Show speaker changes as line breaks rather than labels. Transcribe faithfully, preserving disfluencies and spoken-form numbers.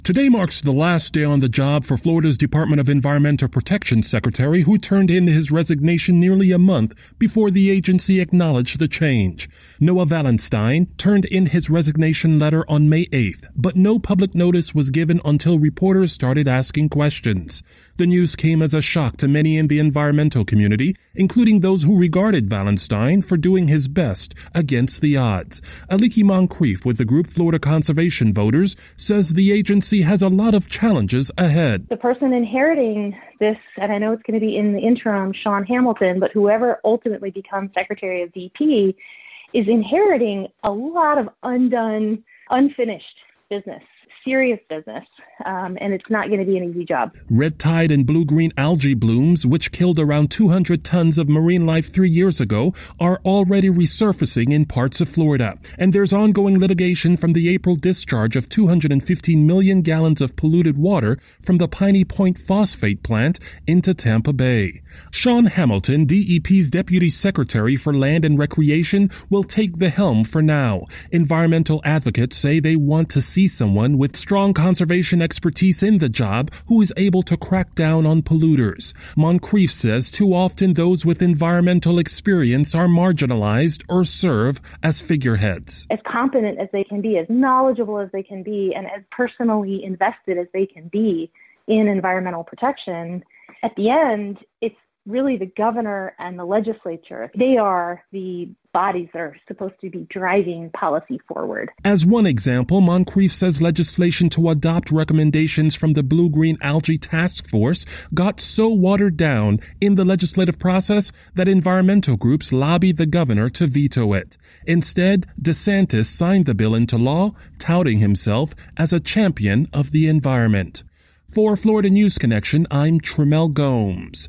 Today marks the last day on the job for Florida's Department of Environmental Protection Secretary, who turned in his resignation nearly a month before the agency acknowledged the change. Noah Valenstein turned in his resignation letter on May eighth, but no public notice was given until reporters started asking questions. The news came as a shock to many in the environmental community, including those who regarded Valenstein for doing his best against the odds. Aliki Moncrief with the group Florida Conservation Voters says the agency has a lot of challenges ahead.
The person inheriting this, and I know it's going to be in the interim, Sean Hamilton, but whoever ultimately becomes Secretary of D P is inheriting a lot of undone, unfinished business. Serious business, um, and it's not going to be an easy job.
Red tide and blue-green algae blooms, which killed around two hundred tons of marine life three years ago, are already resurfacing in parts of Florida. And there's ongoing litigation from the April discharge of two hundred fifteen million gallons of polluted water from the Piney Point phosphate plant into Tampa Bay. Sean Hamilton, D E P's Deputy Secretary for Land and Recreation, will take the helm for now. Environmental advocates say they want to see someone with strong conservation expertise in the job who is able to crack down on polluters. Moncrief says too often those with environmental experience are marginalized or serve as figureheads.
As competent as they can be, as knowledgeable as they can be, and as personally invested as they can be in environmental protection, at the end, it's really the governor and the legislature. They are the bodies that are supposed to be driving policy forward.
As one example, Moncrief says legislation to adopt recommendations from the Blue-Green Algae Task Force got so watered down in the legislative process that environmental groups lobbied the governor to veto it. Instead, DeSantis signed the bill into law, touting himself as a champion of the environment. For Florida News Connection, I'm Tremel Gomes.